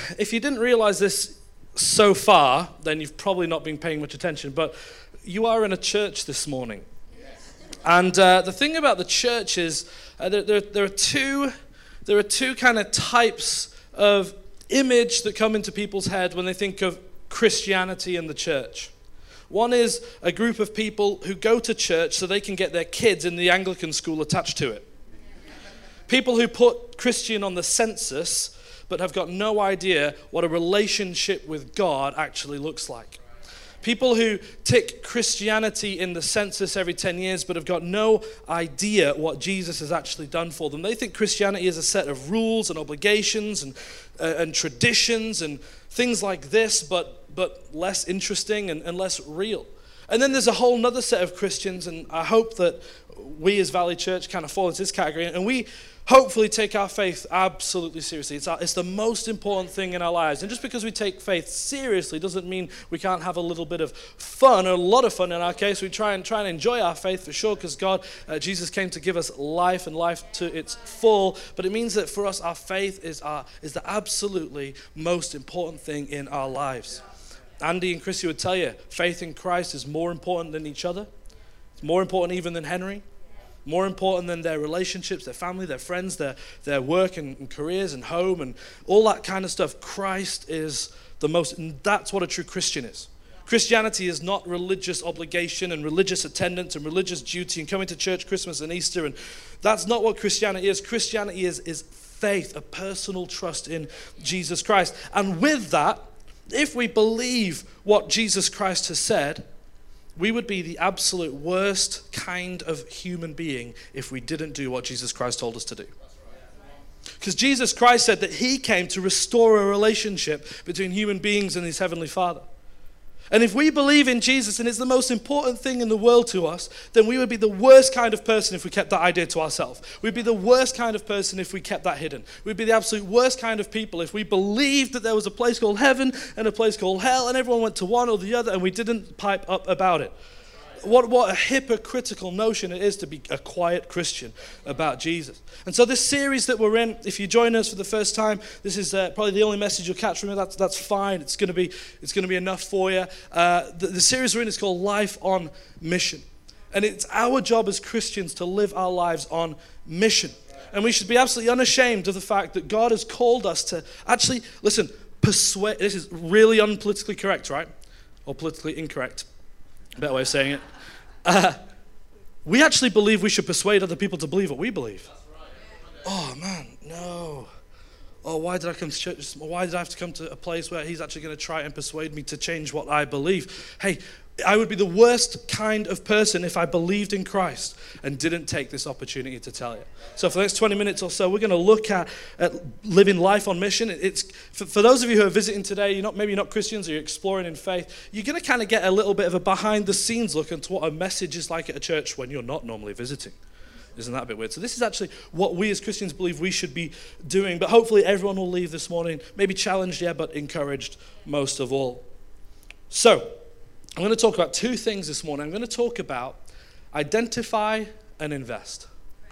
if you didn't realize this so far, then you've probably not been paying much attention, but you are in a church this morning. And the thing about the church is there are two kind of types of image that come into people's head when they think of Christianity and the church. One is a group of people who go to church so they can get their kids in the Anglican school attached to it. People who put Christian on the census but have got no idea what a relationship with God actually looks like. People who tick Christianity in the census every 10 years but have got no idea what Jesus has actually done for them. They think Christianity is a set of rules and obligations and traditions and things like this, but less interesting and less real. And then there's a whole other set of Christians, and I hope that we as Valley Church kind of fall into this category, and we hopefully take our faith absolutely seriously. It's the most important thing in our lives. And just because we take faith seriously doesn't mean we can't have a little bit of fun, or a lot of fun in our case. We try and enjoy our faith for sure, because Jesus came to give us life and life to its full. But it means that for us, our faith is the absolutely most important thing in our lives. Andy and Chrissy would tell you, faith in Christ is more important than each other. It's more important even than Henry. More important than their relationships, their family, their friends, their work and careers and home and all that kind of stuff. Christ is the most, and that's what a true Christian is. Christianity is not religious obligation and religious attendance and religious duty and coming to church Christmas and Easter, and that's not what Christianity is. Christianity is faith, a personal trust in Jesus Christ. And with that, if we believe what Jesus Christ has said, we would be the absolute worst kind of human being if we didn't do what Jesus Christ told us to do. Because Jesus Christ said that he came to restore a relationship between human beings and his heavenly Father. And if we believe in Jesus and it's the most important thing in the world to us, then we would be the worst kind of person if we kept that idea to ourselves. We'd be the worst kind of person if we kept that hidden. We'd be the absolute worst kind of people if we believed that there was a place called heaven and a place called hell and everyone went to one or the other and we didn't pipe up about it. What a hypocritical notion it is to be a quiet Christian about Jesus. And so this series that we're in, if you join us for the first time, this is probably the only message you'll catch from it. That's fine. It's going to be enough for you. The series we're in is called Life on Mission. And it's our job as Christians to live our lives on mission. And we should be absolutely unashamed of the fact that God has called us to actually, listen, persuade. This is really unpolitically correct, right? Or politically incorrect. Better way of saying it. We actually believe we should persuade other people to believe what we believe. Oh man, no. Oh, why did I come to church? Why did I have to come to a place where he's actually going to try and persuade me to change what I believe? Hey, I would be the worst kind of person if I believed in Christ and didn't take this opportunity to tell you. So for the next 20 minutes or so, we're going to look at living life on mission. It's for those of you who are visiting today, maybe you're not Christians or you're exploring in faith, you're going to kind of get a little bit of a behind-the-scenes look into what a message is like at a church when you're not normally visiting. Isn't that a bit weird? So this is actually what we as Christians believe we should be doing, but hopefully everyone will leave this morning, maybe challenged, but encouraged most of all. So, I'm going to talk about two things this morning. I'm going to talk about identify and invest.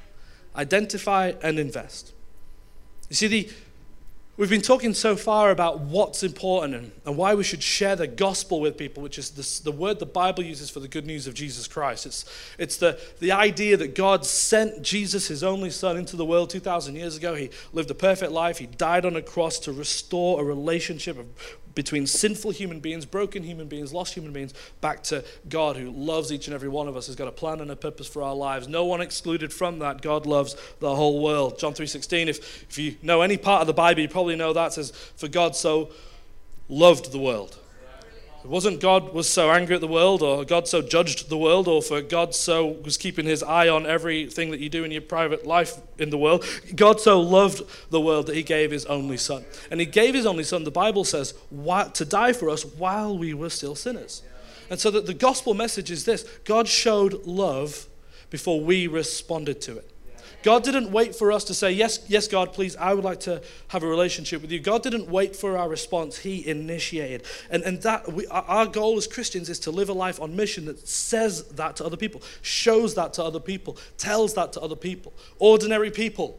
Identify and invest. You see, we've been talking so far about what's important and why we should share the gospel with people, which is the word the Bible uses for the good news of Jesus Christ. It's the idea that God sent Jesus, his only son, into the world 2,000 years ago. He lived a perfect life. He died on a cross to restore a relationship between sinful human beings, broken human beings, lost human beings, back to God who loves each and every one of us, has got a plan and a purpose for our lives. No one excluded from that. God loves the whole world. John 3:16, if you know any part of the Bible, you probably know that says, for God so loved the world. It wasn't God was so angry at the world, or God so judged the world, or for God so was keeping his eye on everything that you do in your private life in the world. God so loved the world that he gave his only son. And he gave his only son, the Bible says, to die for us while we were still sinners. And so that the gospel message is this: God showed love before we responded to it. God didn't wait for us to say, yes, God, please, I would like to have a relationship with you. God didn't wait for our response. He initiated. And our goal as Christians is to live a life on mission that says that to other people, shows that to other people, tells that to other people. Ordinary people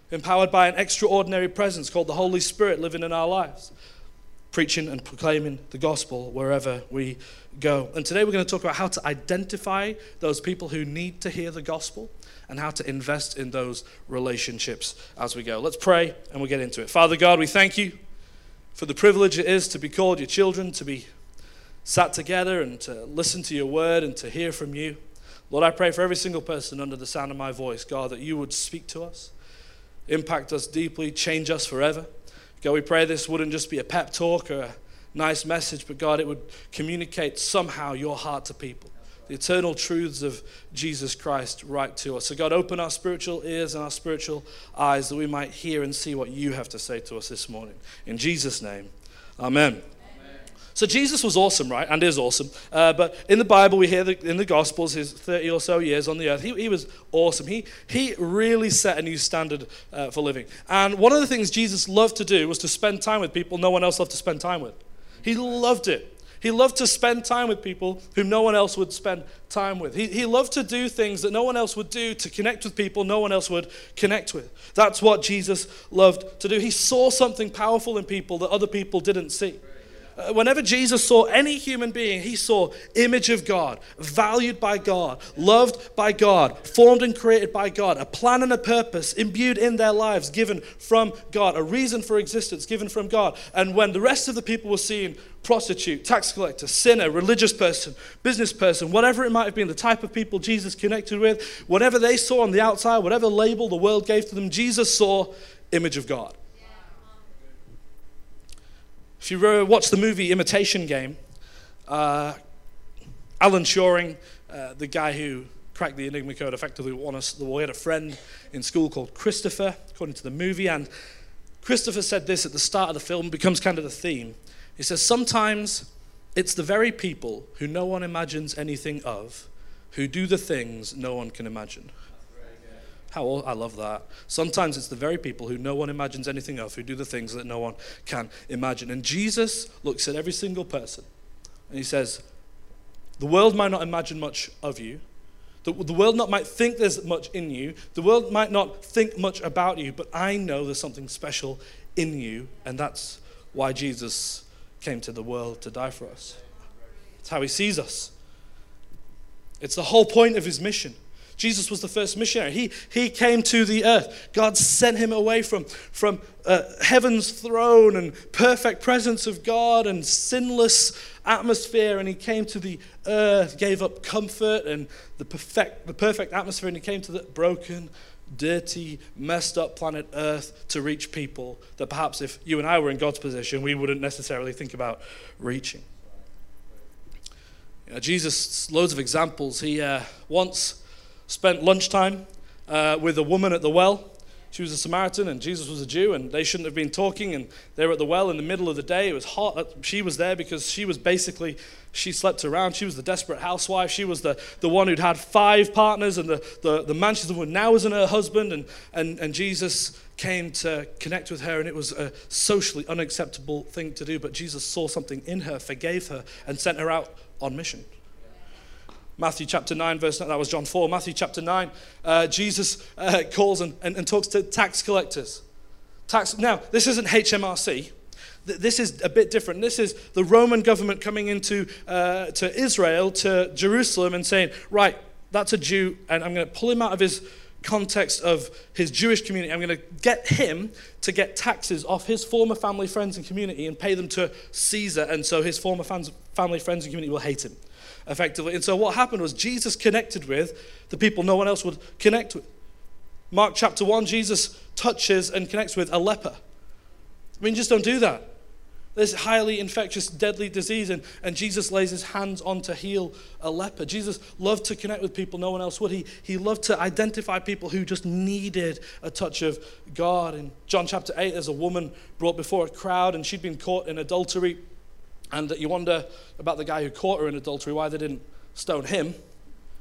empowered by an extraordinary presence called the Holy Spirit living in our lives, preaching and proclaiming the gospel wherever we go. And today we're going to talk about how to identify those people who need to hear the gospel and how to invest in those relationships as we go. Let's pray and we'll get into it. Father God, we thank you for the privilege it is to be called your children, to be sat together and to listen to your word and to hear from you. Lord, I pray for every single person under the sound of my voice, God, that you would speak to us, impact us deeply, change us forever. God, we pray this wouldn't just be a pep talk or a nice message, but God, it would communicate somehow your heart to people, the eternal truths of Jesus Christ right to us. So God, open our spiritual ears and our spiritual eyes that we might hear and see what you have to say to us this morning. In Jesus' name, amen. So Jesus was awesome, right? And is awesome. But in the Bible, we hear that in the Gospels, his 30 or so years on the earth, he was awesome. He really set a new standard for living. And one of the things Jesus loved to do was to spend time with people no one else loved to spend time with. He loved it. He loved to spend time with people whom no one else would spend time with. He loved to do things that no one else would do, to connect with people no one else would connect with. That's what Jesus loved to do. He saw something powerful in people that other people didn't see. Whenever Jesus saw any human being, he saw image of God, valued by God, loved by God, formed and created by God, a plan and a purpose imbued in their lives given from God, a reason for existence given from God. And when the rest of the people were seeing prostitute, tax collector, sinner, religious person, business person, whatever it might have been, the type of people Jesus connected with, whatever they saw on the outside, whatever label the world gave to them, Jesus saw image of God. If you watch the movie Imitation Game, Alan Turing, the guy who cracked the Enigma code, effectively we had a friend in school called Christopher, according to the movie, and Christopher said this at the start of the film, becomes kind of the theme. He says, sometimes it's the very people who no one imagines anything of, who do the things no one can imagine. I love that. Sometimes it's the very people who no one imagines anything of, who do the things that no one can imagine. And Jesus looks at every single person and he says, the world might not imagine much of you. The world might think there's much in you. The world might not think much about you, but I know there's something special in you, and that's why Jesus came to the world to die for us. It's how he sees us. It's the whole point of his mission. Jesus was the first missionary. He came to the earth. God sent him away from heaven's throne and perfect presence of God and sinless atmosphere, and he came to the earth, gave up comfort and the perfect atmosphere, and he came to the broken, dirty, messed up planet Earth to reach people that perhaps if you and I were in God's position, we wouldn't necessarily think about reaching. Jesus, loads of examples. He once spent lunchtime with a woman at the well. She was a Samaritan and Jesus was a Jew, and they shouldn't have been talking, and they were at the well in the middle of the day. It was hot. She was there because she slept around. She was the desperate housewife. She was the one who'd had 5 partners, and the man she's with now isn't her husband, and Jesus came to connect with her, and it was a socially unacceptable thing to do, but Jesus saw something in her, forgave her, and sent her out on mission. Matthew chapter 9, verse 9, that was John 4. Matthew chapter 9, Jesus calls and talks to tax collectors. Now, this isn't HMRC. This is a bit different. This is the Roman government coming into to Israel, to Jerusalem, and saying, right, that's a Jew, and I'm going to pull him out of his context of his Jewish community. I'm going to get him to get taxes off his former family, friends, and community and pay them to Caesar, and so his former family, friends, and community will hate him, effectively. And so what happened was Jesus connected with the people no one else would connect with. Mark chapter 1, Jesus touches and connects with a leper. I mean, just don't do that. There's highly infectious, deadly disease, and Jesus lays his hands on to heal a leper. Jesus loved to connect with people no one else would. He loved to identify people who just needed a touch of God. In John chapter 8, there's a woman brought before a crowd, and she'd been caught in adultery. And you wonder about the guy who caught her in adultery, why they didn't stone him.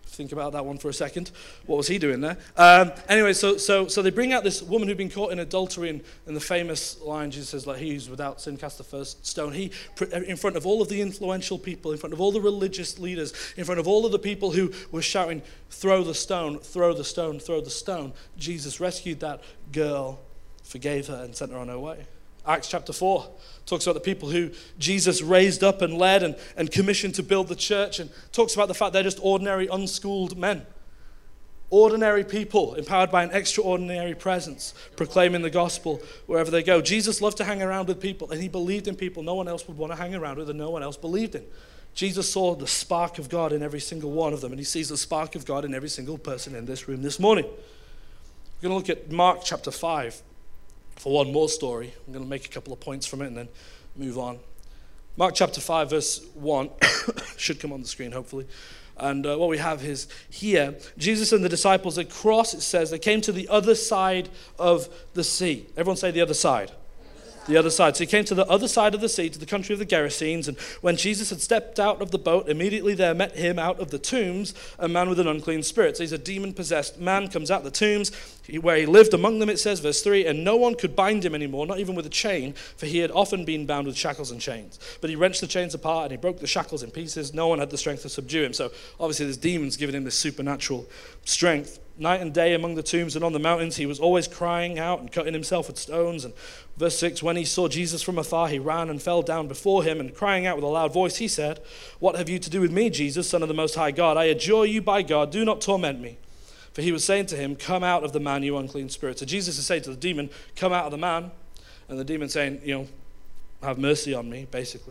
Think about that one for a second. What was he doing there? Anyway, so they bring out this woman who'd been caught in adultery, and the famous line, Jesus says, like, he who's without sin cast the first stone. He, in front of all of the influential people, in front of all the religious leaders, in front of all of the people who were shouting, throw the stone, throw the stone, throw the stone, Jesus rescued that girl, forgave her, and sent her on her way. Acts chapter 4 talks about the people who Jesus raised up and led and commissioned to build the church, and talks about the fact they're just ordinary, unschooled men. Ordinary people empowered by an extraordinary presence, proclaiming the gospel wherever they go. Jesus loved to hang around with people, and he believed in people no one else would want to hang around with and no one else believed in. Jesus saw the spark of God in every single one of them, and he sees the spark of God in every single person in this room this morning. We're going to look at Mark chapter 5. For one more story. I'm going to make a couple of points from it and then move on. Mark chapter 5 verse 1 should come on the screen hopefully. And what we have is here, Jesus and the disciples, they cross, it says, they came to the other side of the sea. Everyone say the other side. The other side. So he came to the other side of the sea, to the country of the Gerasenes, and when Jesus had stepped out of the boat, immediately there met him out of the tombs a man with an unclean spirit. So he's a demon-possessed man, comes out of the tombs, where he lived among them, it says, verse 3, and no one could bind him anymore, not even with a chain, for he had often been bound with shackles and chains. But he wrenched the chains apart, and he broke the shackles in pieces. No one had the strength to subdue him. So obviously there's demons giving him this supernatural strength. Night and day among the tombs and on the mountains, he was always crying out and cutting himself with stones. And verse 6, when he saw Jesus from afar, he ran and fell down before him, and crying out with a loud voice, he said, what have you to do with me, Jesus, Son of the Most High God? I adjure you by God, do not torment me. For he was saying to him, come out of the man, you unclean spirit. So Jesus is saying to the demon, come out of the man. And the demon saying, have mercy on me, basically.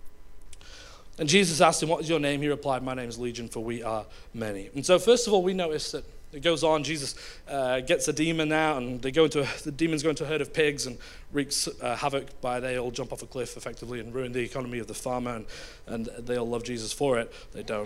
And Jesus asked him, what is your name? He replied, my name is Legion, for we are many. And so first of all, we notice that it goes on, Jesus gets a demon out, and the demons go into a herd of pigs and wreaks havoc they all jump off a cliff effectively and ruin the economy of the farmer, and they all love Jesus for it. They don't.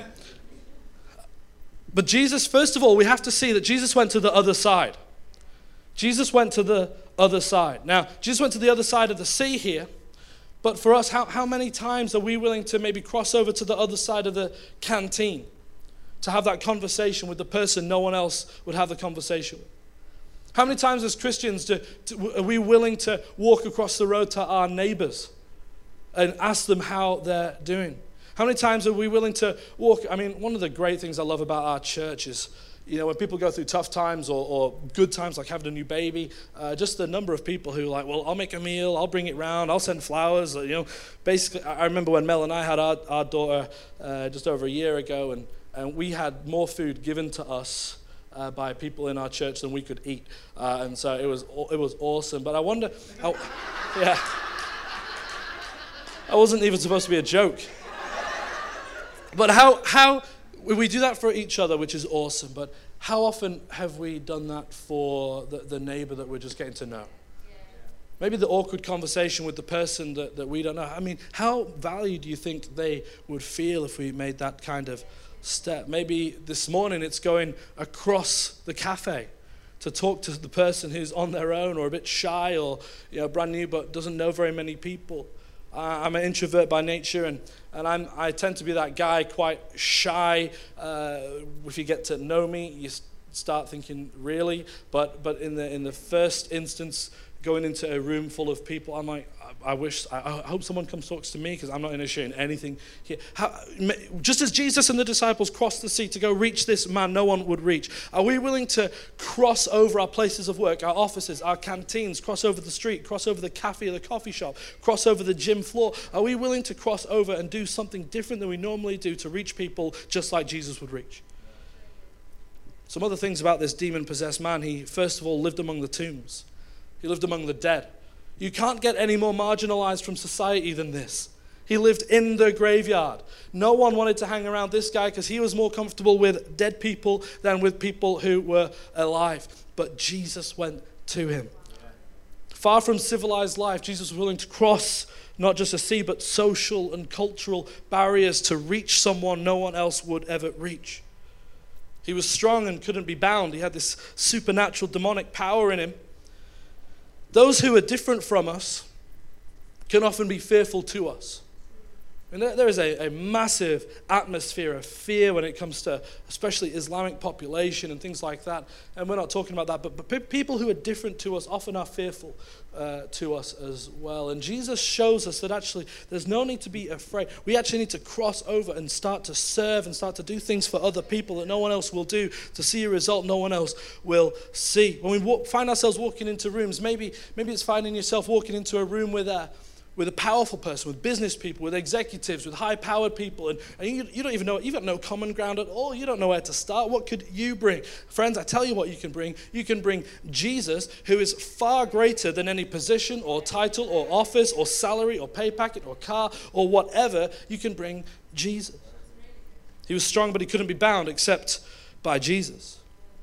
But Jesus, first of all, we have to see that Jesus went to the other side. Jesus went to the other side. Now, Jesus went to the other side of the sea here, but for us, how many times are we willing to maybe cross over to the other side of the canteen to have that conversation with the person no one else would have the conversation with? How many times as Christians are we willing to walk across the road to our neighbors and ask them how they're doing? How many times are we willing to walk? I mean, one of the great things I love about our church is, when people go through tough times or good times, like having a new baby, just the number of people who like, well, I'll make a meal, I'll bring it round, I'll send flowers. Basically, I remember when Mel and I had our daughter just over a year ago, and we had more food given to us by people in our church than we could eat, and so it was awesome. But I wonder how, yeah, that wasn't even supposed to be a joke. But how we do that for each other, which is awesome, but how often have we done that for the neighbor that we're just getting to know? Maybe the awkward conversation with the person that we don't know. I mean, how valued do you think they would feel if we made that kind of step? Maybe this morning it's going across the cafe to talk to the person who's on their own or a bit shy or brand new but doesn't know very many people. I'm an introvert by nature, and I tend to be that guy, quite shy. If you get to know me, you start thinking, really? But in the first instance, going into a room full of people, I'm like, I hope someone comes talks to me, because I'm not initiating anything here. Just as Jesus and the disciples crossed the sea to go reach this man no one would reach, are we willing to cross over our places of work, our offices, our canteens, cross over the street, cross over the cafe or the coffee shop, cross over the gym floor? Are we willing to cross over and do something different than we normally do to reach people just like Jesus would reach? Some other things about this demon-possessed man. He, first of all, lived among the tombs. He lived among the dead. You can't get any more marginalized from society than this. He lived in the graveyard. No one wanted to hang around this guy because he was more comfortable with dead people than with people who were alive. But Jesus went to him. Far from civilized life, Jesus was willing to cross not just a sea, but social and cultural barriers to reach someone no one else would ever reach. He was strong and couldn't be bound. He had this supernatural demonic power in him. Those who are different from us can often be fearful to us. I mean, there is a massive atmosphere of fear when it comes to especially Islamic population and things like that. And we're not talking about that, but people who are different to us often are fearful to us as well. And Jesus shows us that actually there's no need to be afraid. We actually need to cross over and start to serve and start to do things for other people that no one else will do, to see a result no one else will see. When we find ourselves walking into rooms, maybe it's finding yourself walking into a room with a powerful person, with business people, with executives, with high-powered people, and you don't even know, you've got no common ground at all. You don't know where to start. What could you bring? Friends, I tell you what you can bring. You can bring Jesus, who is far greater than any position or title or office or salary or pay packet or car or whatever. You can bring Jesus. He was strong, but he couldn't be bound except by Jesus.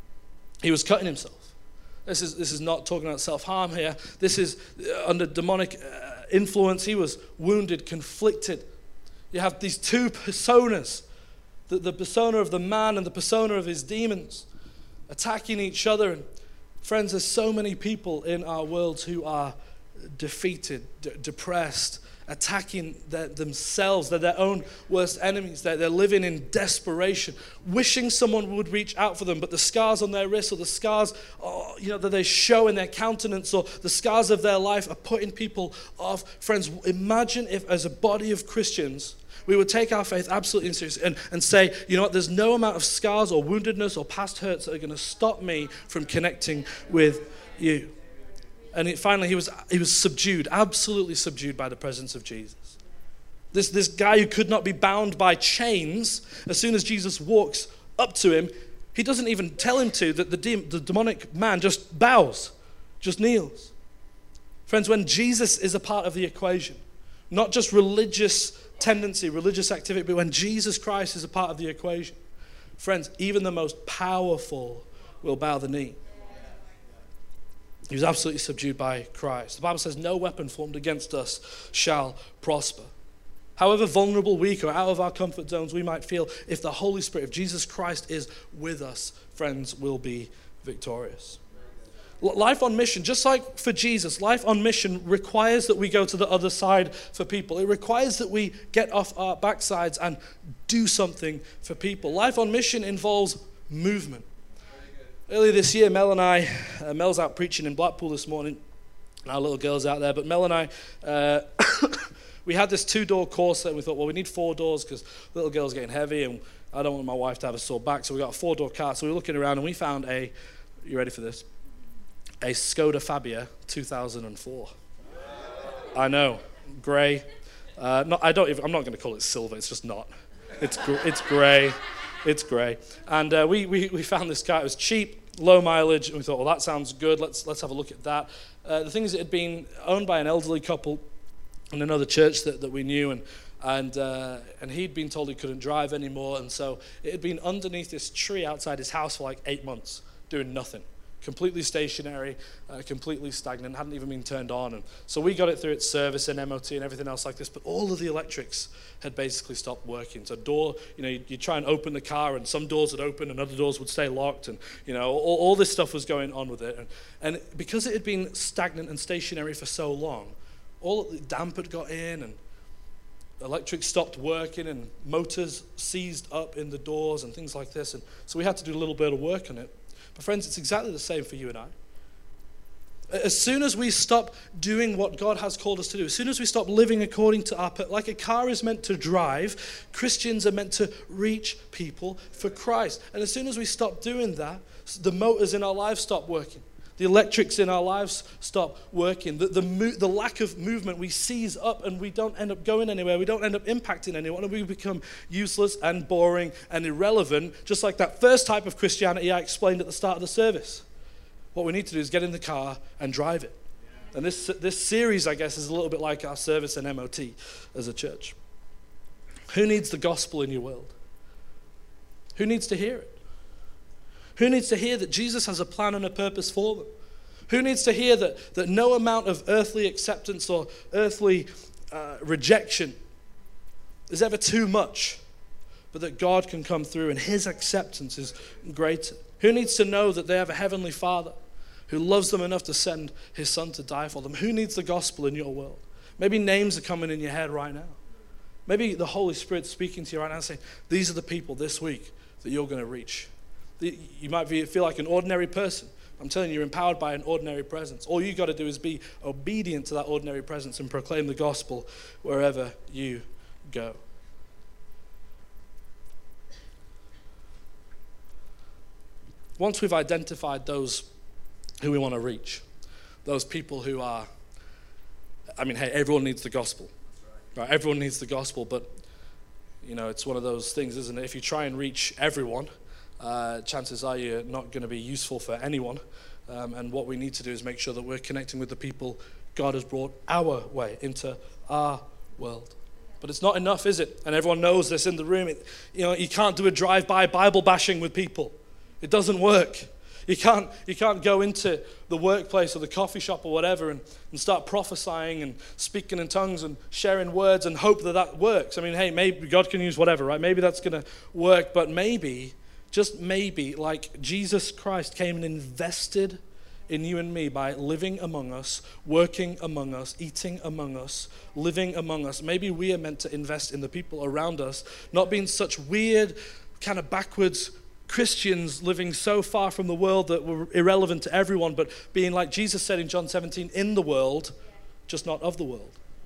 He was cutting himself. This is not talking about self-harm here. This is under demonic influence. He was wounded, conflicted. You have these two personas, the persona of the man and the persona of his demons, attacking each other. And friends, there's so many people in our world who are defeated, depressed, attacking themselves. They're their own worst enemies. They're living in desperation, wishing someone would reach out for them, but the scars on their wrists or the scars that they show in their countenance or the scars of their life are putting people off. Friends, imagine if as a body of Christians we would take our faith absolutely seriously and say, you know what, there's no amount of scars or woundedness or past hurts that are going to stop me from connecting with you. And finally, he was subdued, absolutely subdued by the presence of Jesus. This guy who could not be bound by chains, as soon as Jesus walks up to him, he doesn't even tell him to, that the demonic man just bows, just kneels. Friends, when Jesus is a part of the equation, not just religious tendency, religious activity, but when Jesus Christ is a part of the equation, friends, even the most powerful will bow the knee. He was absolutely subdued by Christ. The Bible says, no weapon formed against us shall prosper. However vulnerable, weak, or out of our comfort zones we might feel, if the Holy Spirit, if Jesus Christ is with us, friends, will be victorious. Life on mission, just like for Jesus, life on mission requires that we go to the other side for people. It requires that we get off our backsides and do something for people. Life on mission involves movement. Earlier this year, Mel's out preaching in Blackpool this morning, and our little girl's out there, but Mel and I, we had this 2-door course that we thought, well, we need 4 doors because little girl's getting heavy, and I don't want my wife to have a sore back, so we got a 4-door car. So we were looking around, and we found you ready for this? A Skoda Fabia 2004. I know, grey. I'm not going to call it silver, it's just not. It's grey. It's grey. And we found this car. It was cheap, low mileage, and we thought, well, that sounds good. Let's have a look at that. The thing is, it had been owned by an elderly couple in another church that we knew, and he'd been told he couldn't drive anymore, and so it had been underneath this tree outside his house for like 8 months, doing nothing. Completely stationary, completely stagnant, hadn't even been turned on. And so we got it through its service and MOT and everything else like this, but all of the electrics had basically stopped working. So you try and open the car, and some doors would open and other doors would stay locked, and all this stuff was going on with it. And because it had been stagnant and stationary for so long, all the damp had got in, and the electric stopped working, and motors seized up in the doors and things like this. And so we had to do a little bit of work on it. But friends, it's exactly the same for you and I. As soon as we stop doing what God has called us to do, as soon as we stop living according to like a car is meant to drive, Christians are meant to reach people for Christ. And as soon as we stop doing that, the motors in our lives stop working. The electrics in our lives stop working. The lack of movement, we seize up, and we don't end up going anywhere. We don't end up impacting anyone, and we become useless and boring and irrelevant, just like that first type of Christianity I explained at the start of the service. What we need to do is get in the car and drive it. And this series, I guess, is a little bit like our service and MOT as a church. Who needs the gospel in your world? Who needs to hear it? Who needs to hear that Jesus has a plan and a purpose for them? Who needs to hear that no amount of earthly acceptance or earthly rejection is ever too much, but that God can come through and his acceptance is greater? Who needs to know that they have a heavenly Father who loves them enough to send his Son to die for them? Who needs the gospel in your world? Maybe names are coming in your head right now. Maybe the Holy Spirit's speaking to you right now saying, these are the people this week that you're going to reach. You might feel like an ordinary person. I'm telling you, you're empowered by an ordinary presence. All you got to do is be obedient to that ordinary presence and proclaim the gospel wherever you go. Once we've identified those who we want to reach, those people who are, hey, everyone needs the gospel. Right? Everyone needs the gospel, but, it's one of those things, isn't it? If you try and reach everyone, chances are you're not going to be useful for anyone. And what we need to do is make sure that we're connecting with the people God has brought our way, into our world. But it's not enough, is it? And everyone knows this in the room. You can't do a drive-by Bible bashing with people. It doesn't work. You can't go into the workplace or the coffee shop or whatever and start prophesying and speaking in tongues and sharing words and hope that works. Hey, maybe God can use whatever, right? Maybe that's going to work, but maybe, just maybe, like Jesus Christ came and invested in you and me by living among us, working among us, eating among us, living among us. Maybe we are meant to invest in the people around us, not being such weird, kind of backwards Christians living so far from the world that were irrelevant to everyone, but being like Jesus said in John 17, in the world, just not of the world.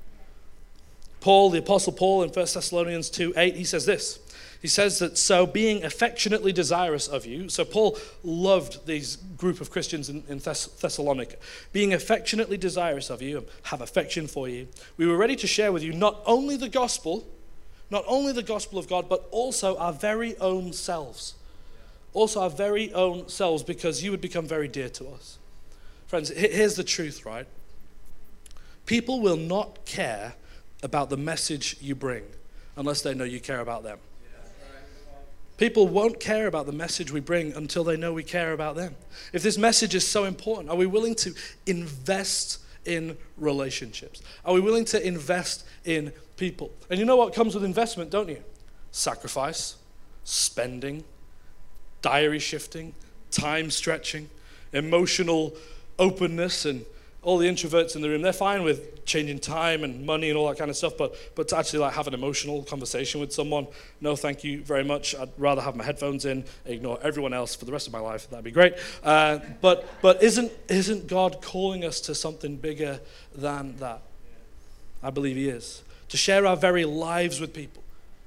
Paul, the Apostle Paul in 1 Thessalonians 2:8, he says this. He says that, so being affectionately desirous of you, so Paul loved these group of Christians in Thessalonica, being affectionately desirous of you, have affection for you, we were ready to share with you not only the gospel of God, but also our very own selves. Also our very own selves, because you would become very dear to us. Friends, here's the truth, right? People will not care about the message you bring unless they know you care about them. People won't care about the message we bring until they know we care about them. If this message is so important, are we willing to invest in relationships? Are we willing to invest in people? And you know what comes with investment, don't you? Sacrifice, spending, diary shifting, time stretching, emotional openness, and all the introverts in the room, they're fine with changing time and money and all that kind of stuff, but to actually have an emotional conversation with someone, no thank you very much. I'd rather have my headphones in, ignore everyone else for the rest of my life. That'd be great. But isn't God calling us to something bigger than that? I believe he is. To share our very lives with people.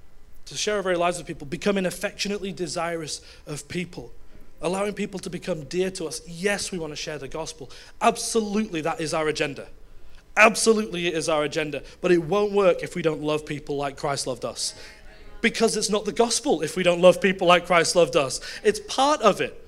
Becoming affectionately desirous of people, allowing people to become dear to us. Yes, we want to share the gospel. Absolutely, that is our agenda. Absolutely, it is our agenda. But it won't work if we don't love people like Christ loved us. Because it's not the gospel if we don't love people like Christ loved us. It's part of it.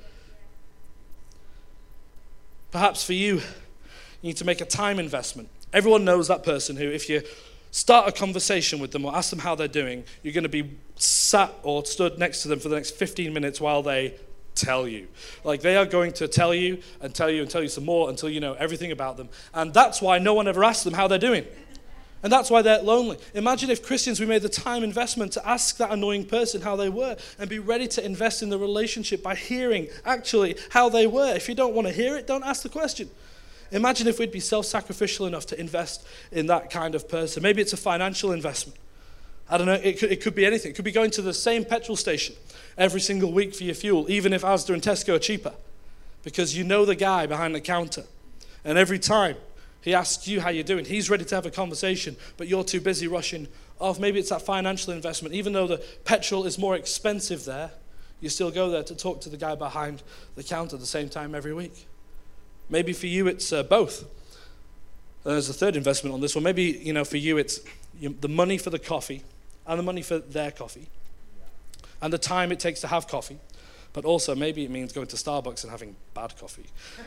Perhaps for you, you need to make a time investment. Everyone knows that person who, if you start a conversation with them or ask them how they're doing, you're going to be sat or stood next to them for the next 15 minutes while they tell you. Like, they are going to tell you and tell you and tell you some more until you know everything about them. And that's why no one ever asks them how they're doing. And that's why they're lonely. Imagine if Christians, we made the time investment to ask that annoying person how they were and be ready to invest in the relationship by hearing actually how they were. If you don't want to hear it, don't ask the question. Imagine if we'd be self-sacrificial enough to invest in that kind of person. Maybe it's a financial investment. I don't know, it could be anything. It could be going to the same petrol station every single week for your fuel, even if Asda and Tesco are cheaper, because you know the guy behind the counter. And every time he asks you how you're doing, he's ready to have a conversation, but you're too busy rushing off. Maybe it's that financial investment. Even though the petrol is more expensive there, you still go there to talk to the guy behind the counter at the same time every week. Maybe for you it's both. There's a third investment on this one. Maybe, for you it's the money for the coffee and the money for their coffee and the time it takes to have coffee. But also maybe it means going to Starbucks and having bad coffee.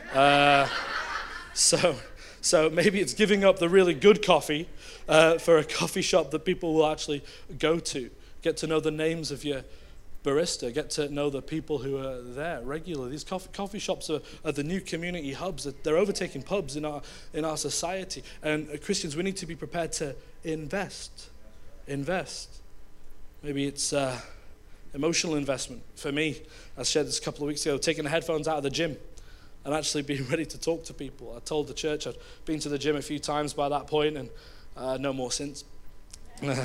So maybe it's giving up the really good coffee for a coffee shop that people will actually go to. Get to know the names of your barista, get to know the people who are there regularly. These coffee shops are the new community hubs. They're overtaking pubs in our society. And Christians, we need to be prepared to invest. Maybe it's emotional investment. For me, I shared this a couple of weeks ago, taking the headphones out of the gym and actually being ready to talk to people. I told the church I'd been to the gym a few times by that point and no more since.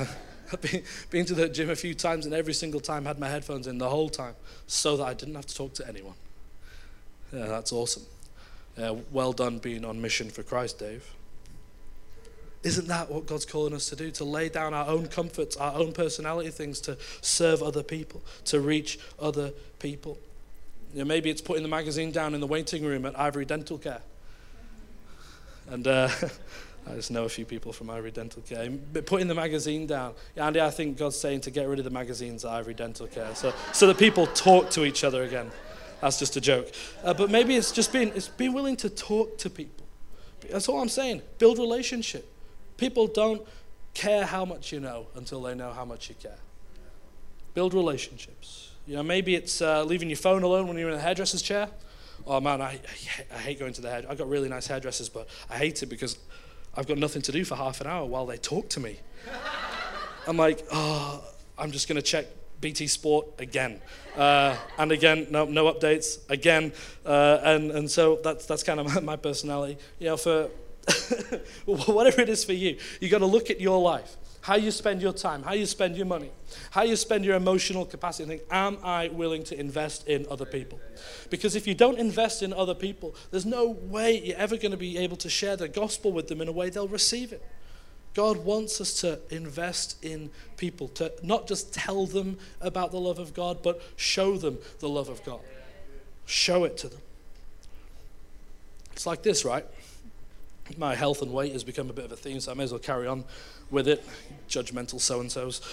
I've been to the gym a few times, and every single time had my headphones in the whole time so that I didn't have to talk to anyone. Yeah, that's awesome. Well done being on mission for Christ, Dave. Isn't that what God's calling us to do? To lay down our own comforts, our own personality things, to serve other people, to reach other people. Maybe it's putting the magazine down in the waiting room at Ivory Dental Care. And I just know a few people from Ivory Dental Care. But putting the magazine down. Yeah, Andy, I think God's saying to get rid of the magazines at Ivory Dental Care so that people talk to each other again. That's just a joke. But maybe it's just being willing to talk to people. That's all I'm saying. Build relationship. People don't care how much you know until they know how much you care. Build relationships. Maybe it's leaving your phone alone when you're in a hairdresser's chair. Oh man, I hate going to the hair. I've got really nice hairdressers, but I hate it because I've got nothing to do for half an hour while they talk to me. I'm like, I'm just going to check BT Sport again. And again, no updates, again. And so that's kind of my personality. For whatever it is for you, you got to look at your life, how you spend your time, how you spend your money, how you spend your emotional capacity, and think, am I willing to invest in other people? Because if you don't invest in other people, there's no way you're ever going to be able to share the gospel with them in a way they'll receive it. God wants us to invest in people, to not just tell them about the love of God, but show them the love of God. Show it to them. It's like this, right? My health and weight has become a bit of a theme, so I may as well carry on with it. Judgmental so-and-sos.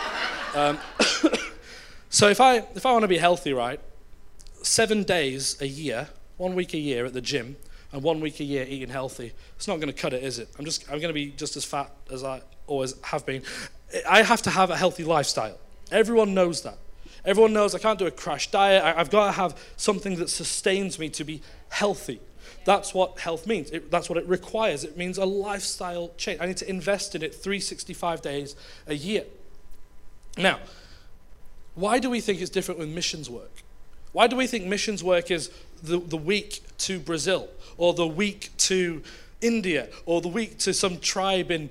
So if I want to be healthy, right, 7 days a year, 1 week a year at the gym, and 1 week a year eating healthy, it's not going to cut it, is it? I'm going to be just as fat as I always have been. I have to have a healthy lifestyle. Everyone knows that. Everyone knows I can't do a crash diet. I've got to have something that sustains me to be healthy. That's what health means. That's what it requires. It means a lifestyle change. I need to invest in it 365 days a year. Now, why do we think it's different with missions work? Why do we think missions work is the week to Brazil, or the week to India, or the week to some tribe in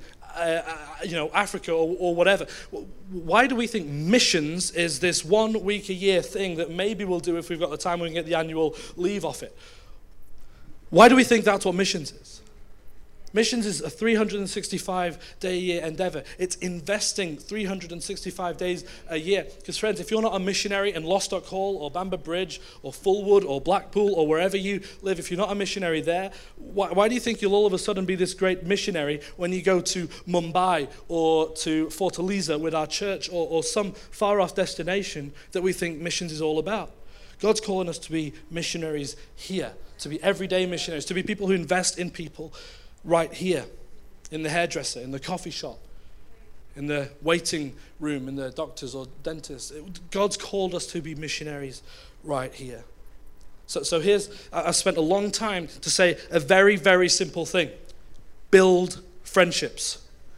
Africa or whatever? Why do we think missions is this 1 week a year thing that maybe we'll do if we've got the time, we can get the annual leave off it? Why do we think that's what missions is? Missions is a 365-day-a-year endeavor. It's investing 365 days a year. Because friends, if you're not a missionary in Lostock Hall or Bamber Bridge or Fulwood or Blackpool or wherever you live, if you're not a missionary there, why do you think you'll all of a sudden be this great missionary when you go to Mumbai or to Fortaleza with our church or some far-off destination that we think missions is all about? God's calling us to be missionaries here, to be everyday missionaries, to be people who invest in people right here, in the hairdresser, in the coffee shop, in the waiting room, in the doctors or dentists. God's called us to be missionaries right here. So I've spent a long time to say a very, very simple thing. Build friendships.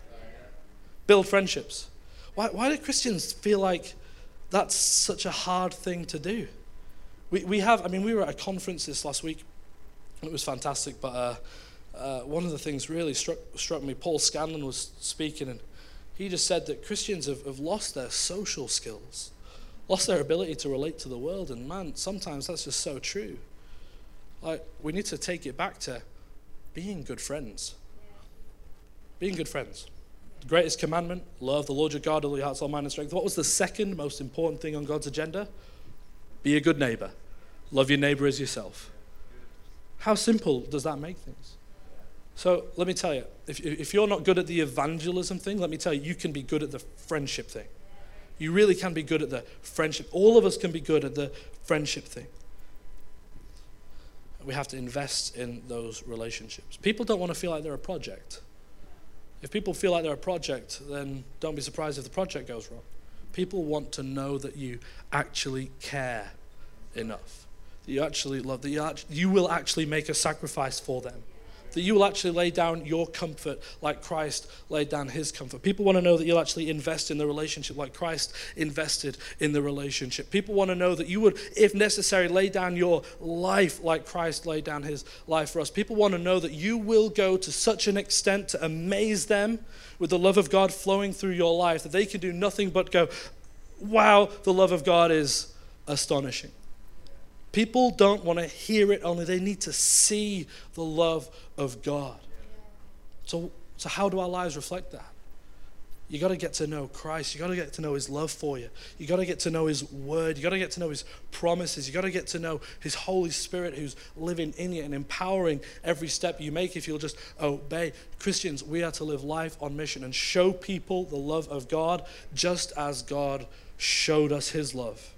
Build friendships. Why do Christians feel like that's such a hard thing to do? We were at a conference this last week, and it was fantastic, but one of the things really struck me. Paul Scanlon was speaking, and he just said that Christians have lost their social skills, lost their ability to relate to the world, and man, sometimes that's just so true. Like, we need to take it back to being good friends. Being good friends. The greatest commandment, love the Lord your God with all your heart, soul, mind, and strength. What was the second most important thing on God's agenda? Be a good neighbor. Love your neighbor as yourself. How simple does that make things? So let me tell you, if you're not good at the evangelism thing, let me tell you, you can be good at the friendship thing. You really can be good at the friendship. All of us can be good at the friendship thing. We have to invest in those relationships. People don't want to feel like they're a project. If people feel like they're a project, then don't be surprised if the project goes wrong. People want to know that you actually care enough, that you actually love, that you will actually make a sacrifice for them, That you will actually lay down your comfort like Christ laid down his comfort. People want to know that you'll actually invest in the relationship like Christ invested in the relationship. People want to know that you would, if necessary, lay down your life like Christ laid down his life for us. People want to know that you will go to such an extent to amaze them with the love of God flowing through your life that they can do nothing but go, wow, the love of God is astonishing. People don't want to hear it, only they need to see the love of God. So how do our lives reflect that? You got to get to know Christ. You got to get to know his love for you. You got to get to know his word. You got to get to know his promises. You got to get to know his Holy Spirit who's living in you and empowering every step you make if you'll just obey. Christians, we are to live life on mission and show people the love of God just as God showed us his love.